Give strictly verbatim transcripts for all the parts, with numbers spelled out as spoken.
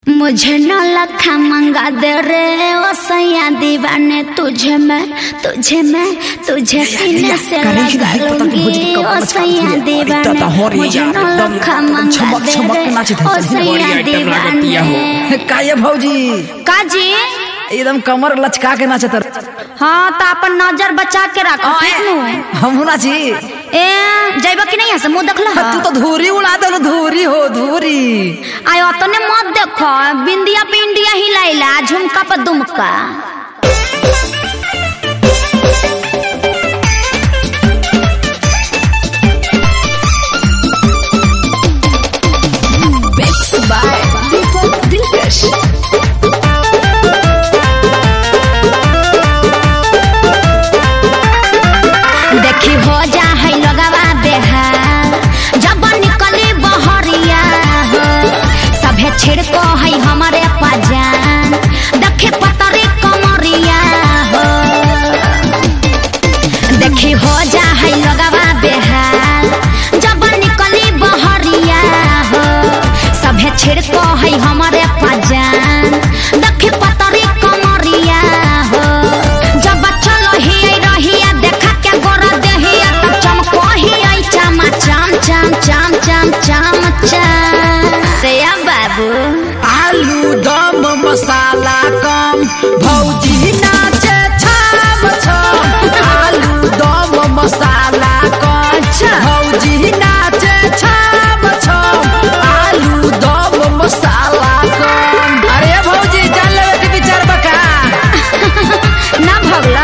मुझे न लखा मंगा दे रे ओ सैया दीवाने तुझे मैं तुझे मैं तुझे सीने से लगा लूंगी ओ सैया दीवाने मुझे न लखा मंगा दे रे ओ सैया दीवाने। काये भौजी काजी एकदम कमर लचका के नाचत। हाँ तो अपन नजर बचा के रख हम नाची ए जइबा कि नहीं हसे मुंह देखला तू तो धूरी उड़ा दे धूरी हो धूरी आयो तने मत देखो बिंदिया पे इंडिया हिलाइला झुमका पे दुमका। देखी हो जा है लगवा बेहाल जब निकली बहरिया हो सभे छिड़को है हमारे पजान देखे पतरी कमरिया हो। देखी हो जा है लगवा बेहाल जब निकली बहरिया हो सभे छिड़को है हमारे पजान देखे पतरी कमरिया हो। जब चलो ही रहिया देखा के गोरा देहिया तब चमको ही आई चामा चाम चाम चाम चाम चाम चाम से बाबू आलू दम मसाला कम भौजी नाचे छाम छम आलू दम मसाला कम भौजी नाचे छाम छम आलू दम मसाला कम। अरे भौजी जान ले के विचार बका ना भगला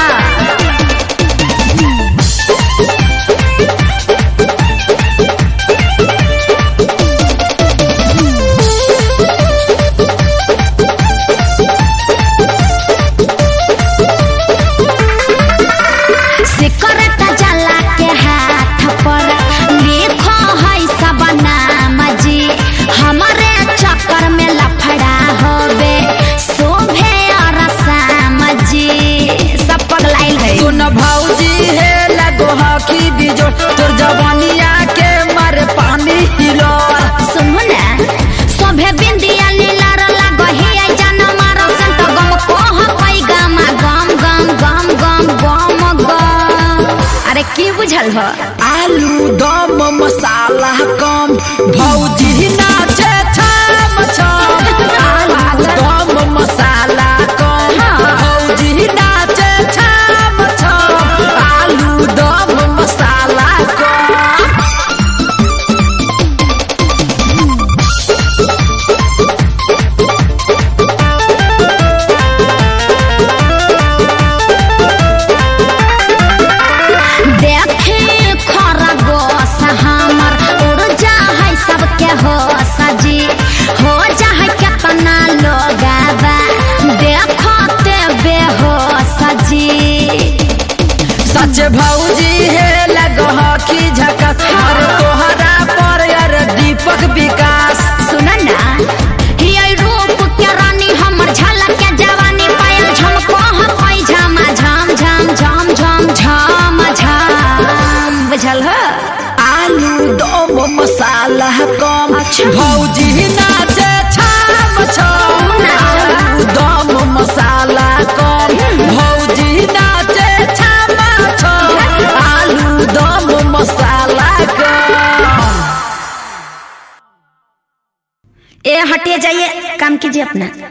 सिकरट जला के हाथ पर लिखो है सब नाम जी हमारे चक्कर में लफड़ा होबे शोभे और शाम जी सब पगलाइल है। सुन भौजी है लगो हकी बिजो तोर जवानिया के मारे पानी हिलो सुनो ना शोभे बिंदिया लीला लगो ही जान मारो संत गम को हई गम गम गम गम गम गम गम। अरे की बुझल हो आलू दम मसाला कम भौजी नाचे छाम छम आलू दम मसाला कम भौजी नाचे छाम छम आलू दम मसाला कम। देखे खरगोश हमर उड़ जा है सबके हो सजी हो जा है केतना लोग देखते बेहोश जी। सच भौजी है लगह की झकस और तोहरा पर यार दीपक विकास। सुन ना हिय रूप के रानी हमर झलक के जवानी पायल झमको हई झमा झम झम झम झम झम झम बुझल हो आलू दम मसाला कम भौजी नाचे छाम छम आलू दम मसाला कम भौजी नाचे छाम छम आलू दम मसाला कम। ए हटिए जाइए काम कीजिए अपना।